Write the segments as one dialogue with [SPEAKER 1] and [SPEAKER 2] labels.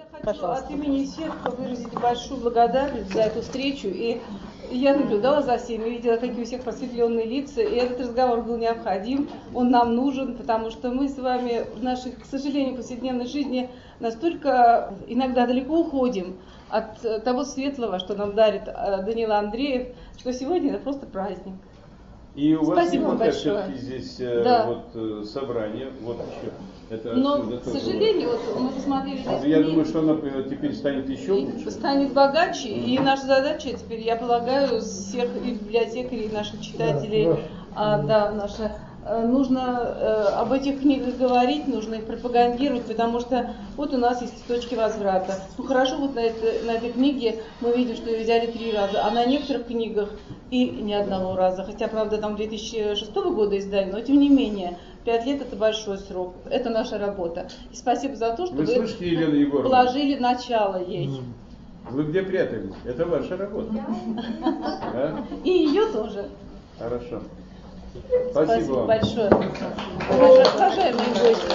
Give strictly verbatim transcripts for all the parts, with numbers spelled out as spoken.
[SPEAKER 1] хочу от имени всех выразить большую благодарность за эту встречу. И я наблюдала за всеми, видела, какие у всех просветленные лица. И этот разговор был необходим, он нам нужен, потому что мы с вами в нашей, к сожалению, повседневной жизни настолько иногда далеко уходим от того светлого, что нам дарит Даниил Андреев, что сегодня это просто праздник.
[SPEAKER 2] И у вас
[SPEAKER 1] Спасибо вам большое.
[SPEAKER 2] Здесь
[SPEAKER 1] да.
[SPEAKER 2] вот собрание, вот еще. Это
[SPEAKER 1] Но, к сожалению, вот мы посмотрели здесь.
[SPEAKER 2] Я думаю, что она теперь станет еще лучше.
[SPEAKER 1] Станет богаче, mm-hmm. и наша задача теперь, я полагаю, всех и библиотекарей, и наших читателей, да, а, да, наша, нужно э, об этих книгах говорить, нужно их пропагандировать, потому что вот у нас есть точки возврата. Ну хорошо, вот на, это, на этой книге мы видим, что ее взяли три раза, а на некоторых книгах и ни одного раза. Хотя, правда, там две тысячи шестого года издали, но тем не менее. Пять лет это большой срок. Это наша работа. И спасибо за то, что вы,
[SPEAKER 2] вы слышите, Елена Егоровна?
[SPEAKER 1] Положили начало ей.
[SPEAKER 2] Вы где прятались? Это ваша работа.
[SPEAKER 1] Да? И ее тоже.
[SPEAKER 2] Хорошо.
[SPEAKER 1] Спасибо,
[SPEAKER 2] Спасибо вам
[SPEAKER 1] большое. Уважаемые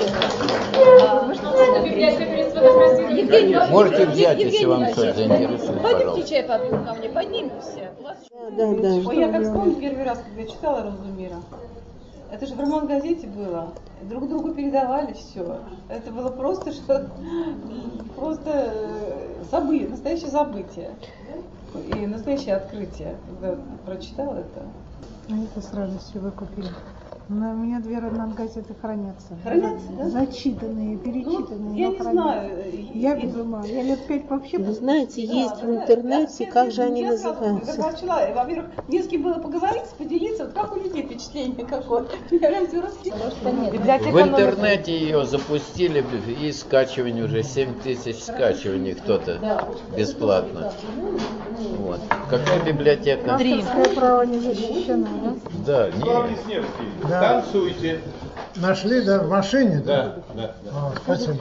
[SPEAKER 1] гости.
[SPEAKER 3] Можете взять, если вам что-то заинтересует,
[SPEAKER 1] пойдемте
[SPEAKER 3] пожалуйста.
[SPEAKER 1] чай попьем ко мне, поднимемся. У вас...
[SPEAKER 4] Да, да.
[SPEAKER 1] Ой, я как вспомнила первый раз, когда я читала «Розу мира». Это же в роман-газете было. Друг другу передавали все. Это было просто что просто событие, настоящее событие. И настоящее открытие. Когда прочитала это.
[SPEAKER 4] Мы это с радостью выкупили. Но у меня две роман-газеты хранятся.
[SPEAKER 1] Хранятся, да?
[SPEAKER 4] Зачитанные, перечитанные.
[SPEAKER 1] Ну, я не
[SPEAKER 4] хранятся.
[SPEAKER 1] знаю.
[SPEAKER 4] Я безума. Я лет пять вообще...
[SPEAKER 5] Вы знаете,
[SPEAKER 1] да,
[SPEAKER 5] есть
[SPEAKER 1] да,
[SPEAKER 5] в интернете,
[SPEAKER 1] да,
[SPEAKER 5] как же
[SPEAKER 1] я
[SPEAKER 5] они
[SPEAKER 1] сразу,
[SPEAKER 5] называются.
[SPEAKER 1] Я прочла, во-первых, не с кем было поговорить, поделиться, вот как у людей впечатление какое. Я прям все расписывала.
[SPEAKER 3] В интернете ее запустили, и скачивание уже семь тысяч скачиваний кто-то бесплатно. Вот. Какая библиотека?
[SPEAKER 4] Авторское право не защищено, да?
[SPEAKER 3] Да,
[SPEAKER 2] нет.
[SPEAKER 6] Да.
[SPEAKER 2] Танцуйте.
[SPEAKER 6] Нашли, да, в машине?
[SPEAKER 2] Да, да. да.
[SPEAKER 6] А, спасибо.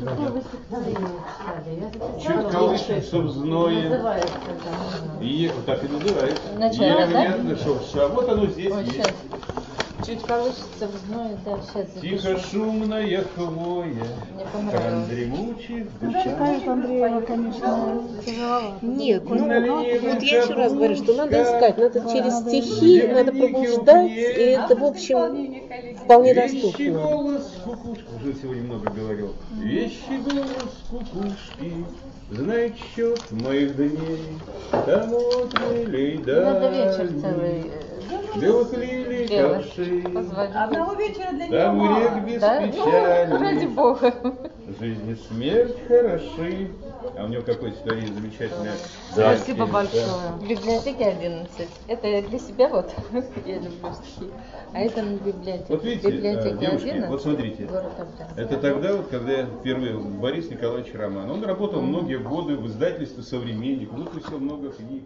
[SPEAKER 2] Чуть колышется в зное. И вот так и называется.
[SPEAKER 7] Начало,
[SPEAKER 2] Непонятно, что все. А вот оно здесь
[SPEAKER 7] Ой,
[SPEAKER 2] есть.
[SPEAKER 7] сейчас. Чуть колышется в зное, да, сейчас запишу.
[SPEAKER 2] Тихо шумная хвоя,
[SPEAKER 7] Мне понравилось.
[SPEAKER 2] дремучих
[SPEAKER 4] Скажет Андреева, конечно, тяжеловато.
[SPEAKER 5] Нет, ну вот я еще раз говорю, что надо искать, надо через стихи, надо пробуждать, и это, в общем, вполне
[SPEAKER 2] Вещий
[SPEAKER 5] доступно.
[SPEAKER 2] голос кукушки, уже сегодня много говорил. Вещий голос кукушки знает счет моих дней, там отмелей
[SPEAKER 7] Надо вечер
[SPEAKER 2] дальний,
[SPEAKER 7] целый
[SPEAKER 2] белых лилий
[SPEAKER 7] делать.
[SPEAKER 2] ковшей,
[SPEAKER 7] Позвонить.
[SPEAKER 1] Одного вечера для
[SPEAKER 2] там
[SPEAKER 1] него
[SPEAKER 2] рек
[SPEAKER 1] мало.
[SPEAKER 2] без
[SPEAKER 7] Да? Ну, ради
[SPEAKER 2] печали,
[SPEAKER 7] бога.
[SPEAKER 2] жизнь и смерть хороши. А у него какое стихотворение замечательное.
[SPEAKER 7] Спасибо
[SPEAKER 2] Да.
[SPEAKER 7] большое. В библиотеке одиннадцать. Это для себя вот. Я люблю стихи. А это на библиотеке.
[SPEAKER 2] Вот видите,
[SPEAKER 7] библиотека
[SPEAKER 2] девушки,
[SPEAKER 7] одиннадцать,
[SPEAKER 2] вот смотрите,
[SPEAKER 7] город Октябрь.
[SPEAKER 2] это тогда, вот, когда я впервые, Борис Николаевич Роман, он работал многие годы в издательстве «Современник», выпустил много книг.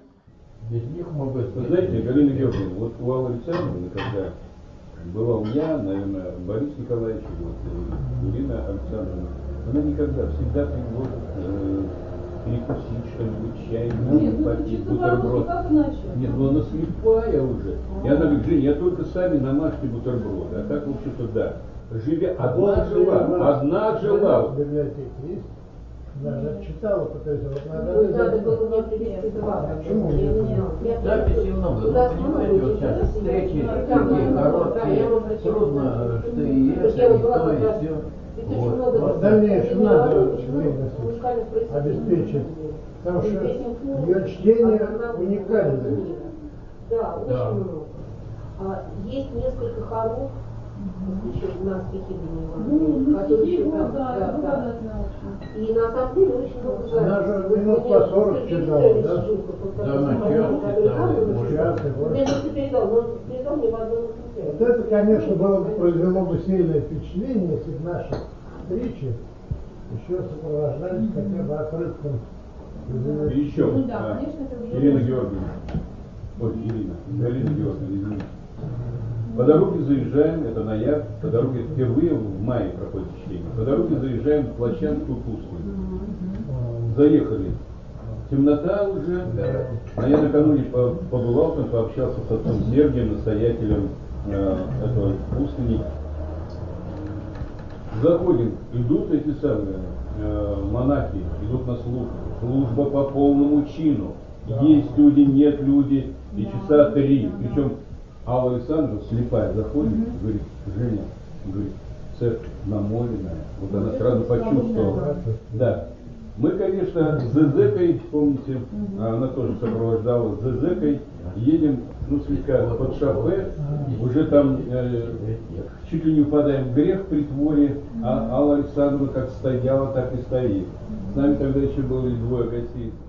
[SPEAKER 8] Вы знаете, Галина Георгиевна, вот у Аллы Александровны, когда бывал я, наверное, Борис Николаевич, вот, и Ирина Александровна, она никогда, всегда предложит э, перекусить что-нибудь, чай, попить, бутерброд. Нет, ну она слепая уже. И она говорит: Жень, я только сами намажьте бутерброды. А так, в общем-то, да. Живя, одна жила, одна жила.
[SPEAKER 6] В библиотеке есть? Да, я читала, пытаюсь, вот надо...
[SPEAKER 9] Ну, надо было мне привести два.
[SPEAKER 6] Почему нет?
[SPEAKER 3] Записей много, но понимаете, вот сейчас встречи такие короткие, трудно, что и это, и то, и все. Вот.
[SPEAKER 6] В дальнейшем надо время обеспечить, потому что ее чтение уникальное.
[SPEAKER 9] Да, очень много. А, есть несколько хоров, еще на стихи Даниила, которые читают. Да, да. И на самом деле очень много записей.
[SPEAKER 6] Она же минут по сорок читала, да?
[SPEAKER 3] Да, она час читала, может.
[SPEAKER 9] Я же передал, но он передал мне в одном экземпляре.
[SPEAKER 6] Вот это, конечно, было бы, произвело бы сильное впечатление, если бы наши встречи еще сопровождались хотя бы отрывком.
[SPEAKER 2] И еще,
[SPEAKER 9] Ну да,
[SPEAKER 2] а,
[SPEAKER 9] конечно, это уже-
[SPEAKER 2] Ирина Георгиевна, ой, Ирина, Галина Георгиевна, извините. По дороге заезжаем, это ноябрь, по дороге впервые в мае проходит чтение, по дороге заезжаем в Плачанскую пустыню. Заехали. Темнота уже, а я накануне побывал там, пообщался с отцом Сергием, настоятелем э, этого пустыни. Заходим, идут эти самые э, монахи идут на службу. Служба по полному чину. Есть люди, нет люди, и часа три. Причем Алла Александровна, слепая, заходит, говорит, Женя, говорит, церковь намоленная. Вот она сразу почувствовала. Да. Мы, конечно, с Зезекой, помните, она тоже сопровождала, с Зезекой едем, ну, слегка под шофе, уже там э, чуть ли не упадаем в грех в притворе, а Алла Александровна как стояла, так и стоит. С нами тогда еще было двое гостей.